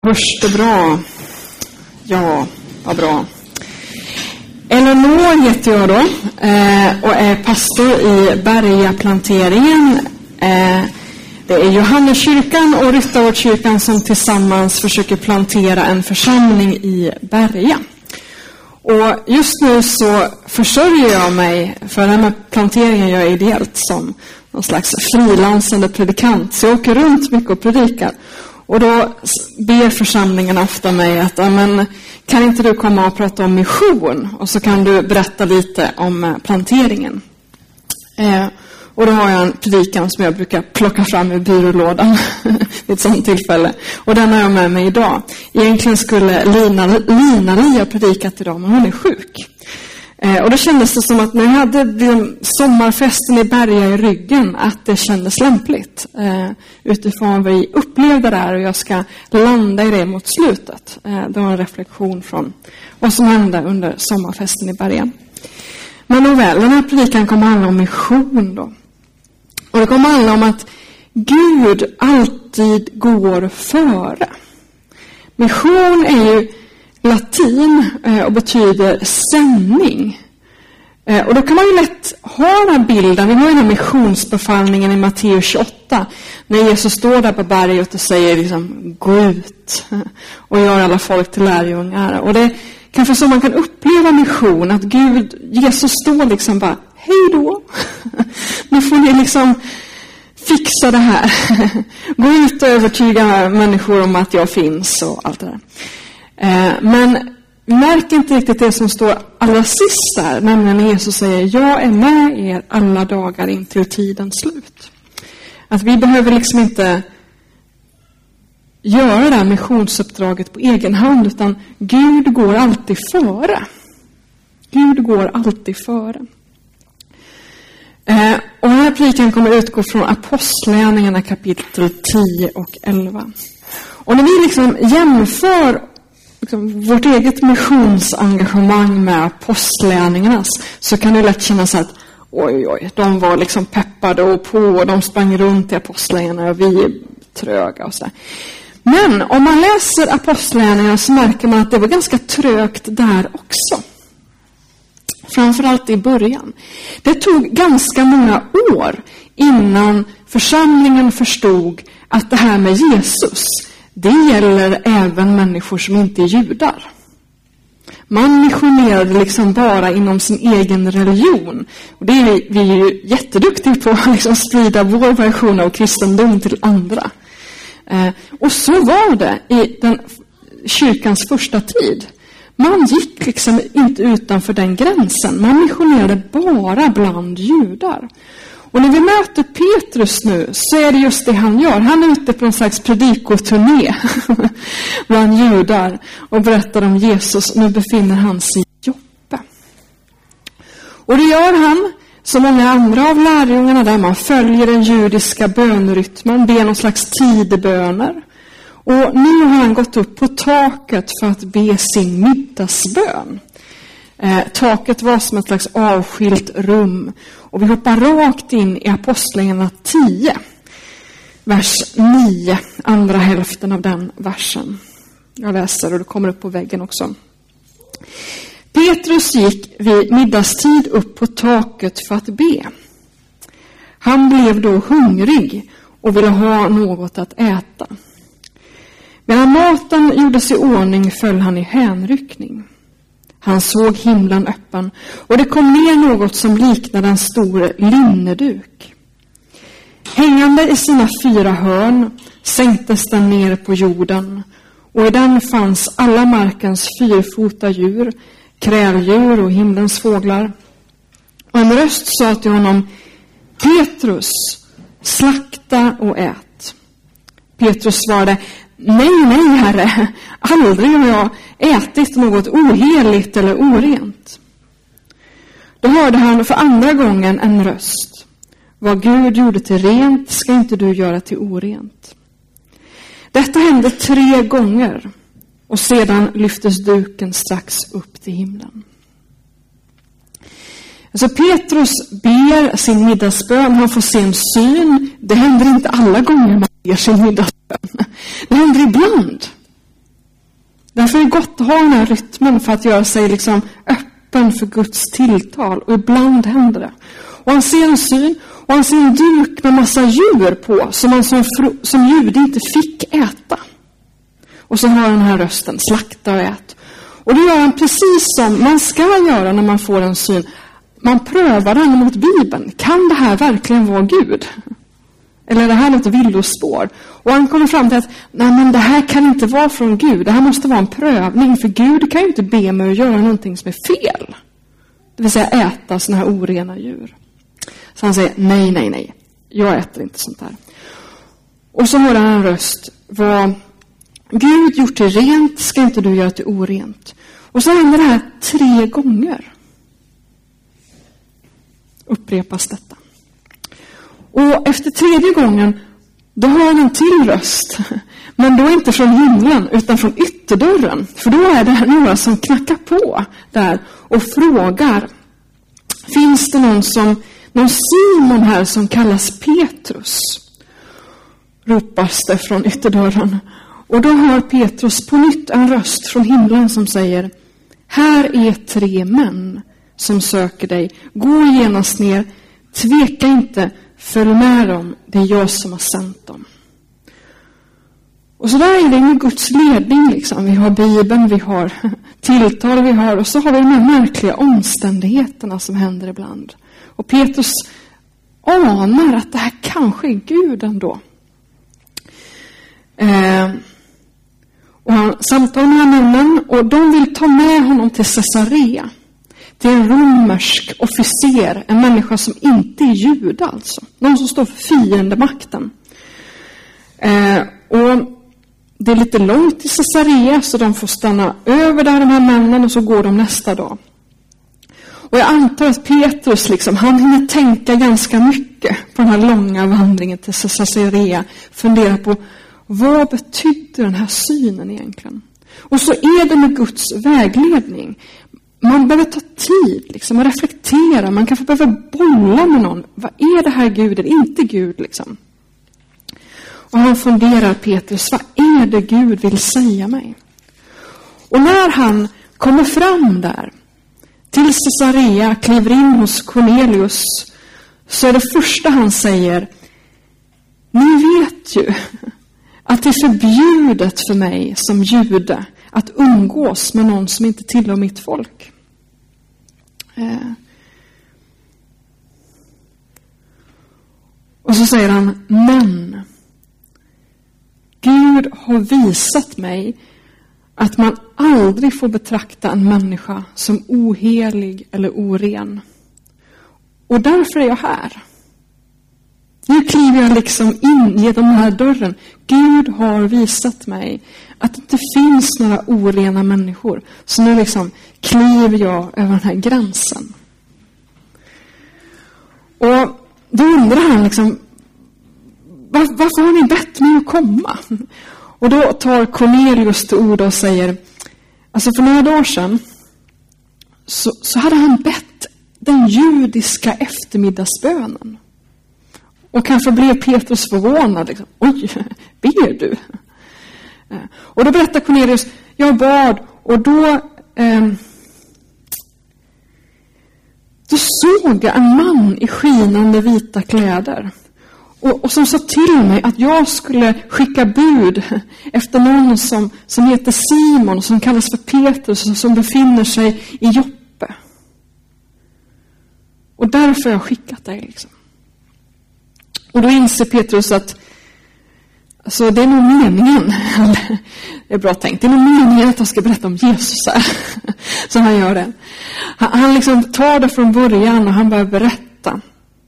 Hörs det bra? Ja, vad bra. Eleanor heter jag då och är pastor i Bergaplanteringen. Det är Johanneskyrkan och Ryttargårdskyrkan som tillsammans försöker plantera en församling i Berga. Och just nu så försörjer jag mig för den här planteringen jag är ideellt som någon slags frilansande predikant. Så jag åker runt mycket och predikar. Och då ber församlingen ofta mig att kan inte du komma och prata om mission? Och så kan du berätta lite om planteringen. Och då har jag en predikan som jag brukar plocka fram ur byrålådan vid ett sånt tillfälle. Och den har jag med mig idag. Egentligen skulle Lina predikat idag, men hon är sjuk. Och då kändes det som att när jag hade sommarfesten i Berga i ryggen att det kändes lämpligt utifrån vad vi upplevde där, och jag ska landa i det mot slutet. Det var en reflektion från vad som hände under sommarfesten i Berga. Men nåväl, den här predikan kommer handla om mission då. Och det kommer handla om att Gud alltid går före. Mission är ju latin och betyder sändning. Och då kan man ju lätt ha den här bilden. Vi har ju den här missionsbefallningen i Matteus 28. När Jesus står där på berget och säger liksom, gå ut och gör alla folk till lärjungar. Och det är kanske så man kan uppleva mission. Att Jesus står liksom bara, hej då. Nu får ni liksom fixa det här. Gå ut och övertyga människor om att jag finns och allt det där. Men märk inte riktigt det som står allra sist där, nämligen när Jesus säger, jag är med er alla dagar in till tidens slut. Att vi behöver liksom inte göra det här missionsuppdraget på egen hand, utan Gud går alltid före. Gud går alltid före. Och den här predikan kommer utgå från Apostlagärningarna kapitel 10 och 11. Och när vi liksom jämför vårt eget missionsengagemang med apostlagärningarnas, så kan det lätt kännas att oj, de var liksom peppade och på, och de sprang runt i apostlagärningarna och vi är tröga och sådär. Men om man läser apostlagärningarna så märker man att det var ganska trögt där också. Framförallt i början. Det tog ganska många år innan församlingen förstod att det här med Jesus, det gäller även människor som inte är judar. Man missionerade liksom bara inom sin egen religion. Och det är vi är ju jätteduktiga på att liksom sprida vår version av kristendom till andra. Och så var det i den kyrkans första tid. Man gick liksom inte utanför den gränsen. Man missionerade bara bland judar. Och när vi möter Petrus nu så är det just det han gör. Han är ute på en slags predikoturné bland judar och berättar om Jesus. Nu befinner han sig i Joppe. Och det gör han som många andra av lärjungarna där man följer den judiska bönrytmen. Det är någon slags tideböner. Och nu har han gått upp på taket för att be sin middagsbön. Taket var som ett slags avskilt rum. Och vi hoppar rakt in i Apostlagärningarna 10. Vers 9. Andra hälften av den versen. Jag läser och det kommer upp på väggen också. Petrus gick vid middagstid upp på taket för att be. Han blev då hungrig och ville ha något att äta. Medan maten gjordes i ordning föll han i hänryckning. Han såg himlen öppen och det kom ner något som liknade en stor linneduk. Hängande i sina 4 hörn sänktes den ner på jorden, och i den fanns alla markens 4-fota djur, kräldjur och himlens fåglar. Och en röst sa till honom, Petrus, slakta och ät. Petrus svarade, nej, herre, aldrig har jag ätit något oheligt eller orent. Då hörde han för andra gången en röst. Vad Gud gjorde till rent ska inte du göra till orent. Detta hände 3 gånger och sedan lyftes duken strax upp till himlen. Alltså Petrus ber sin middagsbön, han får se en syn. Det händer inte alla gånger man ber sin middagsbön. Det händer ibland. Därför är det gott att ha den här rytmen för att göra sig liksom öppen för Guds tilltal. Och ibland händer det. Och han ser en syn och han ser en duk med massa djur på som man som jude inte fick äta. Och så har han den här rösten, slakta och ät. Och det gör han precis som man ska göra när man får en syn. Man prövar den mot Bibeln. Kan det här verkligen vara Gud? Eller är det här något villospår? Och han kommer fram till att nej, men det här kan inte vara från Gud. Det här måste vara en prövning. För Gud kan ju inte be mig att göra någonting som är fel. Det vill säga äta såna här orena djur. Så han säger nej. Jag äter inte sånt här. Och så hör han en röst. Vad Gud gjort till rent ska inte du göra till orent. Och så händer det här 3 gånger. Upprepas detta. Och efter 3:e gången då hör han en till röst. Men då inte från himlen utan från ytterdörren. För då är det några som knackar på där och frågar. Finns det någon Simon här som kallas Petrus? Ropas det från ytterdörren. Och då hör Petrus på nytt en röst från himlen som säger: här är 3 män som söker dig. Gå genast ner. Tveka inte. Följ med dem. Det är jag som har sänt dem. Och så där är det med Guds ledning liksom. Vi har Bibeln, vi har tilltal vi har. Och så har vi de här märkliga omständigheterna som händer ibland. Och Petrus anar att det här kanske är Gud ändå. Och han samtalar med männen och de vill ta med honom till Caesarea. Till en romersk officer, en människa som inte är jude alltså. Någon som står för fiendemakten. Och det är lite långt till Caesarea så de får stanna över där de här männen och så går de nästa dag. Och jag antar att Petrus liksom, han hinner tänka ganska mycket på den här långa vandringen till Caesarea. Fundera på vad betyder den här synen egentligen? Och så är det med Guds vägledning. Man behöver ta tid liksom, och reflektera. Man kanske behöver bolla med någon. Vad är det här Gud eller inte Gud liksom? Och han funderar Petrus, vad är det Gud vill säga mig? Och när han kommer fram där till Caesarea, kliver in hos Cornelius, så är det första han säger: ni vet ju att det är förbjudet för mig som jude att umgås med någon som inte tillhör mitt folk. Och så säger han: men Gud har visat mig att man aldrig får betrakta en människa som ohelig eller oren. Och därför är jag här. Nu kliver jag liksom in i den här dörren. Gud har visat mig att det inte finns några orena människor. Så nu liksom kliver jag över den här gränsen. Och då undrar han liksom: varför har ni bett mig att komma? Och då tar Cornelius till ord och säger: alltså för några dagar sedan så hade han bett den judiska eftermiddagsbönen. Och kanske blev Petrus förvånad. Liksom. Oj, ber du? Och då berättar Cornelius: jag bad och då såg jag en man i skinande vita kläder. Och som sa till mig att jag skulle skicka bud efter någon som heter Simon, som kallas för Petrus, som befinner sig i Joppe. Och därför har jag skickat dig liksom. Och då inser Petrus att alltså, det är nog meningen, det är bra tänkt, det är nog meningen att han ska berätta om Jesus här. Så han gör det. Han liksom tar det från början och han börjar berätta.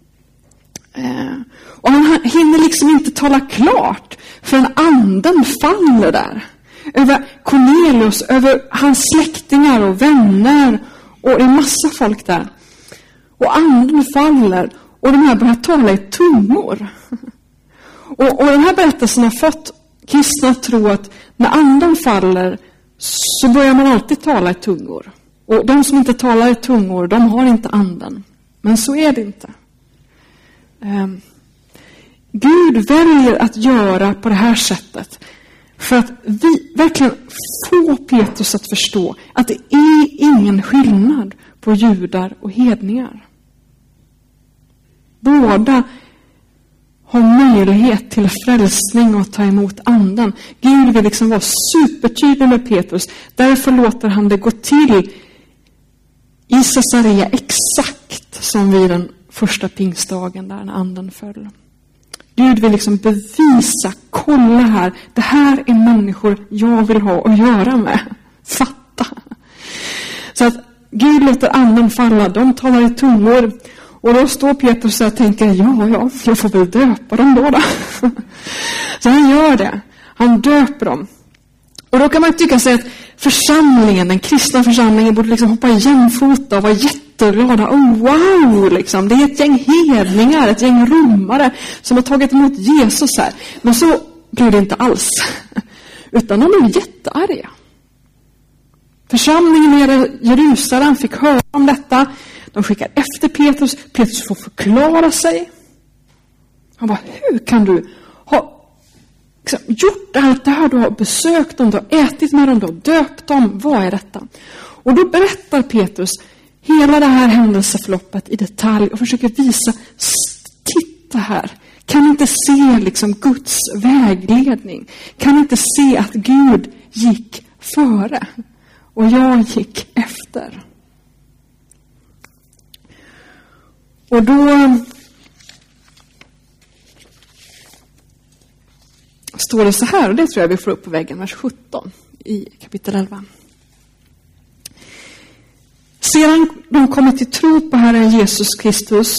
Och han hinner liksom inte tala klart förrän anden faller där. Över Cornelius, över hans släktingar och vänner. Och det är massa folk där. Och anden faller och de här börjar tala i tungor. Och den här berättelsen har fått kristna att tro att när anden faller så börjar man alltid tala i tungor. Och de som inte talar i tungor, de har inte anden. Men så är det inte. Gud väljer att göra på det här sättet För att vi verkligen få Petrus att förstå att det är ingen skillnad på judar och hedningar. Båda har möjlighet till frälsning och ta emot anden. Gud vill liksom vara supertydlig med Petrus. Därför låter han det gå till i Caesarea exakt som vid den första pingstdagen där när anden föll. Gud vill liksom bevisa, kolla här, det här är människor jag vill ha att göra med. Fatta. Så att Gud låter anden falla, de talar i tungor. Och då står Petrus och tänker, ja, jag får väl döpa dem då. Så han gör det. Han döper dem. Och då kan man tycka sig att församlingen, den kristna församlingen, borde liksom hoppa jämfota och vara jätteglada. Oh wow, liksom. Det är ett gäng hedningar, ett gäng romare som har tagit emot Jesus här. Men så blir det inte alls. Utan de blev jättearga. Församlingen i Jerusalem fick höra om detta. De skickar efter Petrus. Petrus får förklara sig. Han bara, hur kan du ha gjort allt det här? Du har besökt dem, du har ätit med dem, du har döpt dem. Vad är detta? Och då berättar Petrus hela det här händelseförloppet i detalj och försöker visa, titta här. Kan inte se liksom Guds vägledning? Kan inte se att Gud gick före och jag gick efter? Och då står det så här, och det tror jag vi får upp på väggen, vers 17 i kapitel 11. Sedan de kommit till tro på Herren Jesus Kristus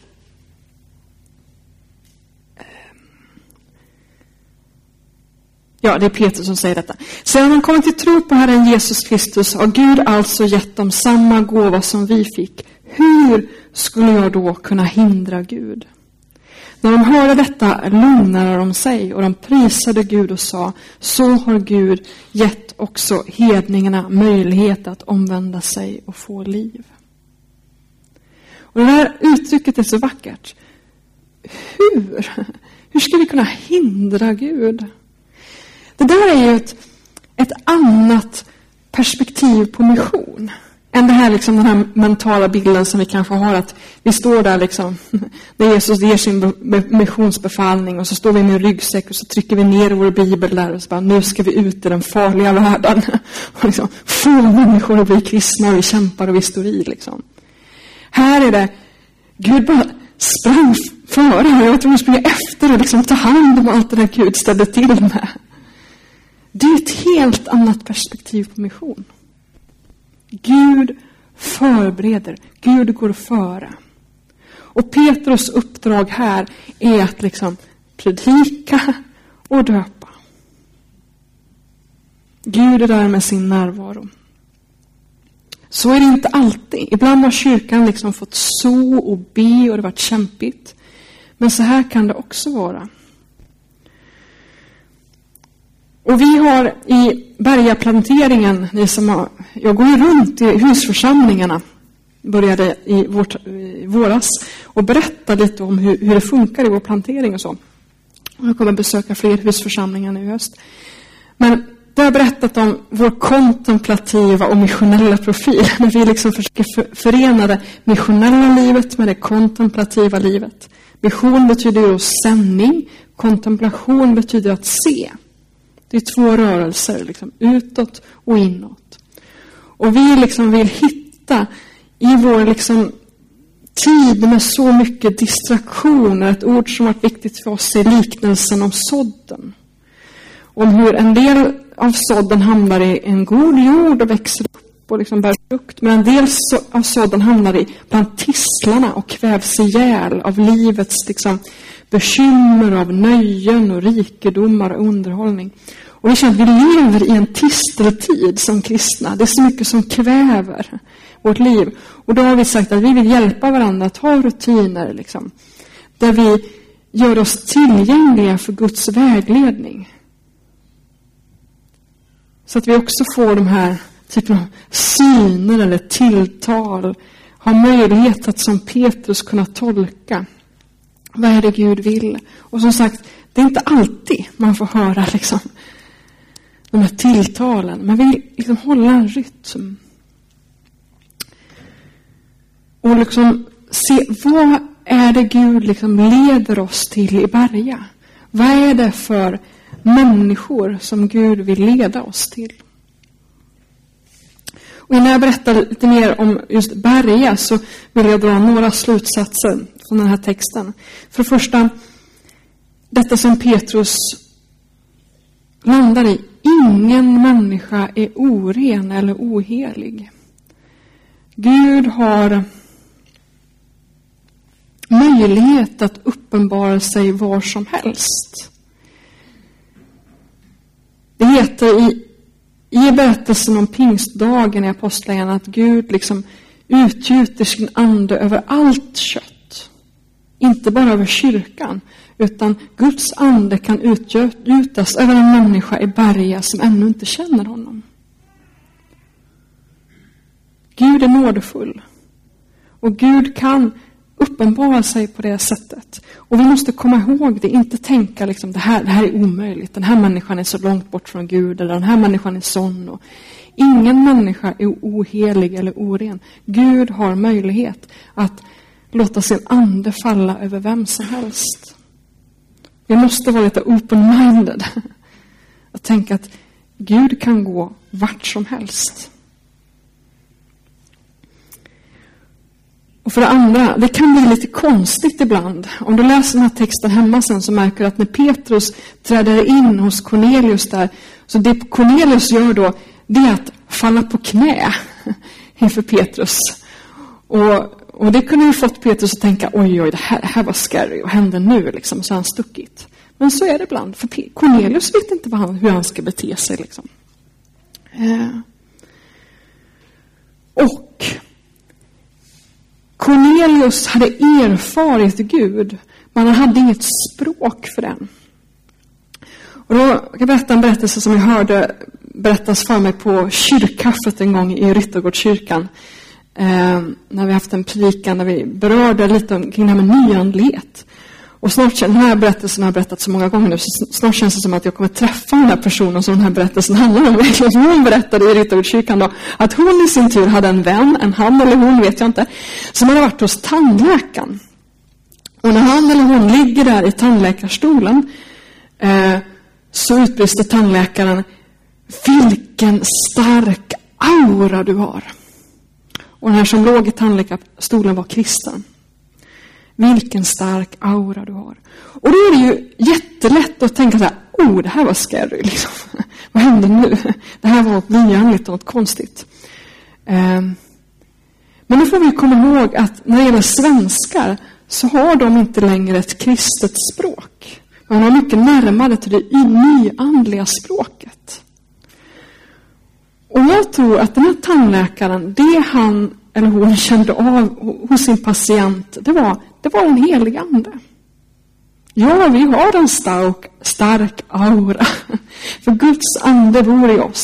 ja, det är Petrus som säger detta. Sedan de kommit till tro på Herren Jesus Kristus har Gud alltså gett dem samma gåva som vi fick. Hur skulle jag då kunna hindra Gud? När de hörde detta lugnade de sig och de prisade Gud och sa, så har Gud gett också hedningarna möjlighet att omvända sig och få liv. Och det här uttrycket är så vackert. Hur ska vi kunna hindra Gud? Det där är ju ett annat perspektiv på mission. Än det här liksom, den här mentala bilden som vi kanske har, att vi står där liksom, när Jesus ger sin missionsbefallning och så står vi med en ryggsäck och så trycker vi ner vår bibel där och så bara, nu ska vi ut i den farliga världen och liksom, få människor att bli kristna och vi kämpar och vi står i liksom. Här är det, Gud bara sprang före och jag tror vi springer efter och liksom ta hand om allt det där Gud ställde till med. Det är ett helt annat perspektiv på mission. Gud förbereder. Gud går före. Och Petrus uppdrag här är att liksom predika och döpa. Gud är där med sin närvaro. Så är det inte alltid. Ibland har kyrkan liksom fått så och be och det varit kämpigt. Men så här kan det också vara. Och vi har i Bergaplanteringen, jag går ju runt i husförsamlingarna, började i våras och berätta lite om hur det funkar i vår plantering och så. Och jag kommer besöka fler husförsamlingar nu i höst. Men det har berättat om vår kontemplativa och missionella profil, när vi liksom försöker förena det missionella livet med det kontemplativa livet. Mission betyder ju sändning, kontemplation betyder att se. Det är två rörelser, liksom, utåt och inåt. Och vi liksom vill hitta i vår liksom, tid med så mycket distraktioner, ett ord som varit viktigt för oss är liknelsen om sådden. Om hur en del av sådden hamnar i en god jord och växer upp och liksom bär frukt. Men en del av sådden hamnar bland tistlarna och kvävs ihjäl av livets liksom, bekymmer, av nöjen och rikedomar och underhållning. Och vi känner att vi lever i en tisteltid som kristna. Det är så mycket som kväver vårt liv. Och då har vi sagt att vi vill hjälpa varandra att ha rutiner. Liksom, där vi gör oss tillgängliga för Guds vägledning. Så att vi också får de här typen av syner eller tilltal. Har möjlighet att som Petrus kunna tolka. Vad är det Gud vill? Och som sagt, det är inte alltid man får höra liksom, de här tilltalen. Man vill liksom hålla en rytm. Och liksom se, vad är det Gud liksom leder oss till i Berga? Vad är det för människor som Gud vill leda oss till? Och när jag berättar lite mer om just Berga så vill jag dra några slutsatser från den här texten. För det första, detta som Petrus landar i. Ingen människa är oren eller ohelig. Gud har möjlighet att uppenbara sig var som helst. Det heter i berättelsen om pingstdagen i Apostlagärningarna att Gud liksom utgjuter sin ande över allt kött. Inte bara över kyrkan, utan Guds ande kan utgjutas över en människa i Berga som ännu inte känner honom. Gud är nådefull. Och Gud kan uppenbara sig på det sättet. Och vi måste komma ihåg det, inte tänka liksom det här är omöjligt. Den här människan är så långt bort från Gud, eller den här människan är sån. Och ingen människa är ohelig eller oren. Gud har möjlighet att låta sin ande falla över vem som helst. Vi måste vara lite open-minded. Och tänka att Gud kan gå vart som helst. Och för det andra, det kan bli lite konstigt ibland. Om du läser den här texten hemma sen så märker du att när Petrus träder in hos Cornelius där, så det Cornelius gör då, det är att falla på knä inför Petrus. Och det kunde ju fått Petrus att tänka, oj, det här var scary och hände nu liksom, så han stuckit. Men så är det ibland, för Cornelius vet inte hur han ska bete sig liksom. Och Cornelius hade erfarit Gud, men han hade inget språk för den. Och då kan jag berätta en berättelse som jag hörde berättas för mig på kyrkkaffet en gång i Ryttargårdskyrkan. När vi haft en predikan där vi berörde lite kring det här med nyandlighet. Och snart, den här berättelsen har jag berättat så många gånger nu, så snart känns det som att jag kommer träffa den här personen som den här berättelsen handlar om. Hon berättade i Ryttargårdskyrkan då att hon i sin tur hade en vän, en han eller hon vet jag inte, som hade varit hos tandläkaren. Och när han eller hon ligger där i tandläkarstolen så utbrister tandläkaren, vilken stark aura du har. Och den här som låg i tandläkarstolen var kristen. Vilken stark aura du har. Och då är det ju jättelätt att tänka så här, det här var scary liksom. Vad hände nu? Det här var något nyandligt och något konstigt. Men då får vi komma ihåg att när det gäller svenskar så har de inte längre ett kristet språk. Man har mycket närmare till det nyandliga språket. Och jag tror att den här tandläkaren, det han eller hon kände av hos sin patient, det var en helig ande. Ja, vi har en stark aura. För Guds ande bor i oss.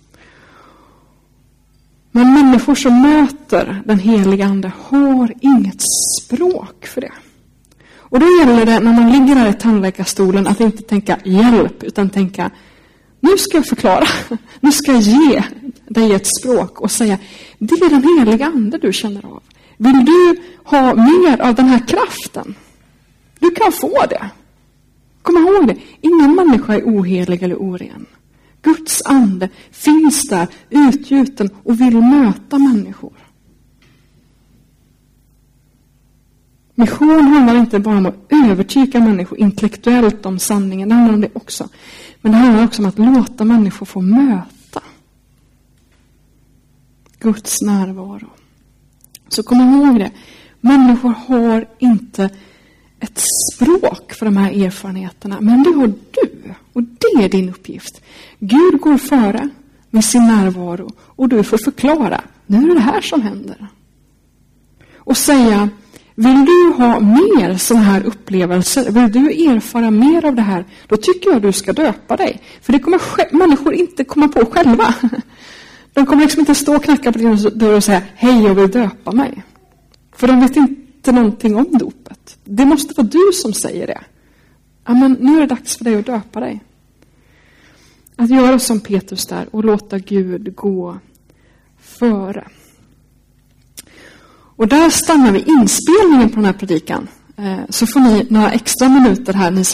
Men människor som möter den heliga ande har inget språk för det. Och då gäller det när man ligger här i tandläkarstolen att inte tänka hjälp, utan tänka, nu ska jag förklara. Nu ska jag ge dig ett språk och säga, det är den heliga ande du känner av. Vill du ha mer av den här kraften? Du kan få det. Kom ihåg det. Ingen människa är ohelig eller oren. Guds ande finns där utgjuten och vill möta människor. Mission handlar inte bara om att övertyga människor intellektuellt om sanningen. Det handlar om det också. Men det handlar också om att låta människor få möta Guds närvaro. Så kom ihåg det. Människor har inte ett språk för de här erfarenheterna. Men det har du. Och det är din uppgift. Gud går före med sin närvaro. Och du får förklara. Nu är det här som händer. Och säga, vill du ha mer sådana här upplevelser? Vill du erfara mer av det här? Då tycker jag du ska döpa dig. För det kommer människor inte komma på själva. De kommer liksom inte stå och knacka på din dörr och säga, hej, jag vill döpa mig. För de vet inte någonting om dopet. Det måste vara du som säger det. Ja, men nu är det dags för dig att döpa dig. Att göra som Petrus där och låta Gud gå före. Och där stannar vi inspelningen på den här predikan. Så får ni några extra minuter här, ni